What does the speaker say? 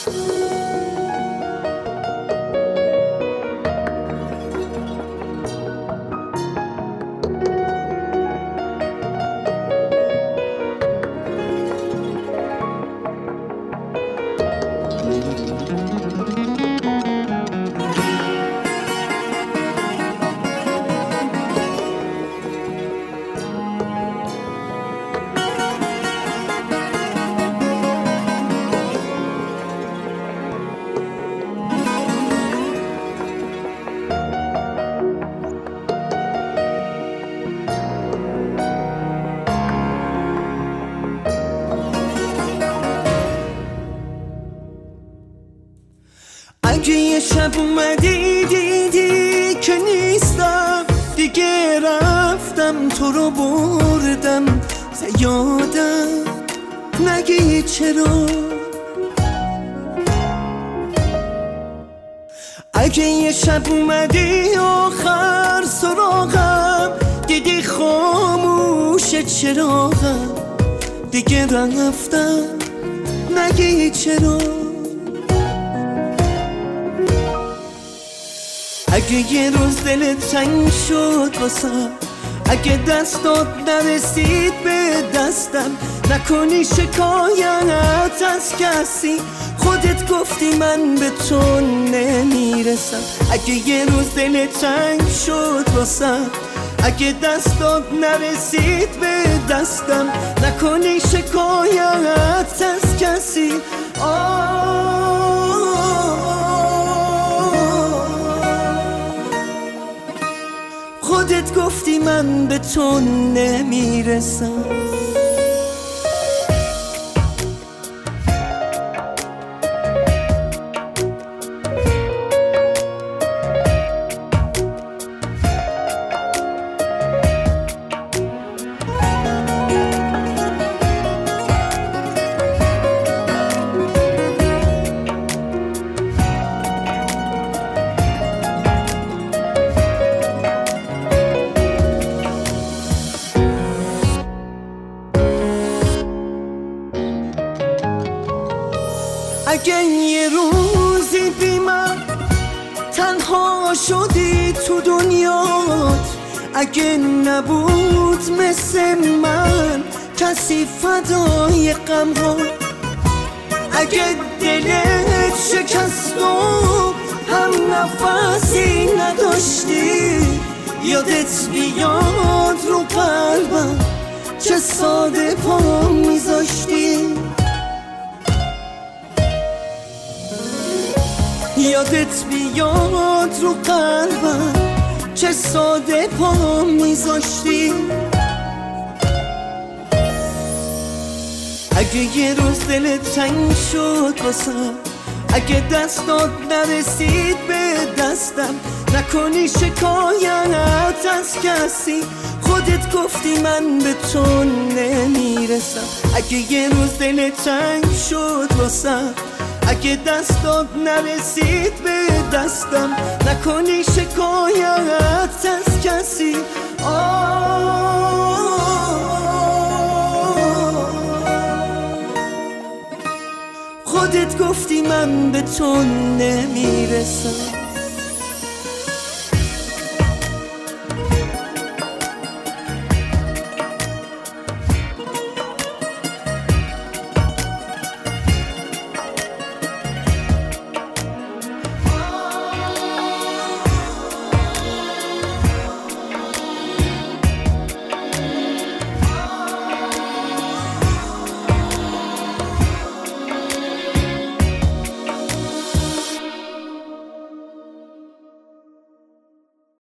اگه یه شب اومدی دیدی که نیستم دیگه، رفتم تو رو بردم زیادم، نگی چرا. اگه یه شب اومدی آخر سراغم دیدی خاموشه چراغم، دیگه رفتم نگی چرا. اگه یه روز دلت تنگ شد واسم، اگه دستات نرسید به دستم، نکنی شکایت از کسی، خودت گفتی من به تو نمیرسم. اگه یه روز دلت تنگ شد واسم، اگه دستات نرسید به دستم، نکنی شکایت از کسی. خودت گفتی من به تو نمیرسم. اگه یه روزی بی من تنها شدی تو دنیات، اگه نبود مثل من کسی فدای غم‌ها، اگه دلت شکست و هم نفسی نداشتی، یادت بیاد رو قلبم چه ساده پا میذاشتی. یادت بیاد رو قلبم چه ساده پا میذاشتی. اگه یه روز دلت تنگ شد واسم، اگه دستات نرسید به دستم، نکنی شکایت از کسی، خودت گفتی من به تو نمیرسم. اگه یه روز دلت تنگ شد واسم، اگه دستات نرسید به دستم، نکنی شکایت از کسی. خودت گفتی من به تو نمیرسم.